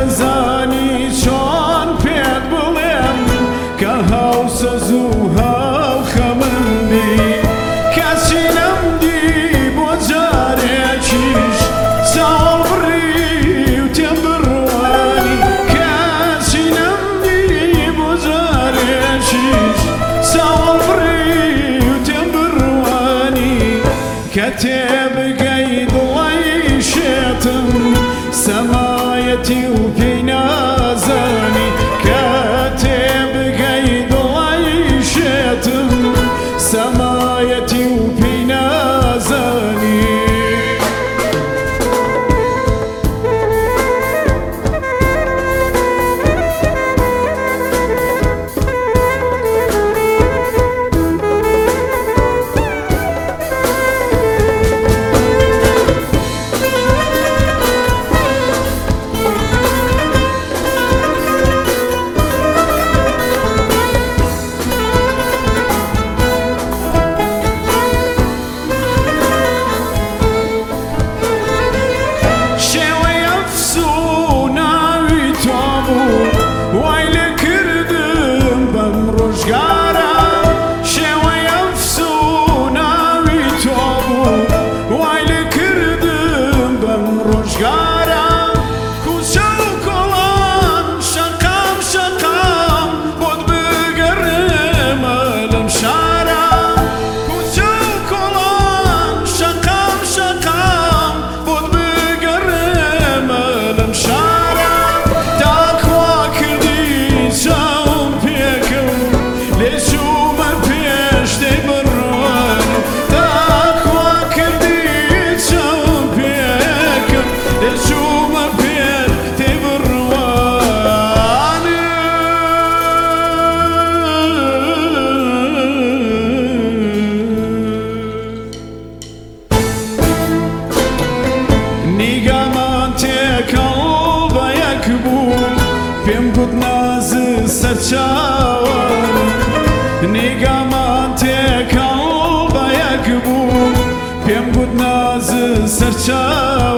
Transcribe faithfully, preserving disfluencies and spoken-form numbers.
نەزانی چۆن پێت بڵێم کە هاوسەز و هاوخەمم بی کەچی نەمدی بۆ جارێکیش چاوەڵ بڕی و تێم بڕوانی کەچی نەمدی بۆ جارێکیش چاوەڵ بڕی و تێم بڕوانی کە تێبگەی دڵی شێتم سەمایەتی و پێی نازانی کە تێبگەی دڵی شێتم سەمایەتی و پێی نازانی پێم گوت نازە سەرچاوانە نیگامان تێکەڵ بە یەک بوو پێم گوت نازە سەرچاوانە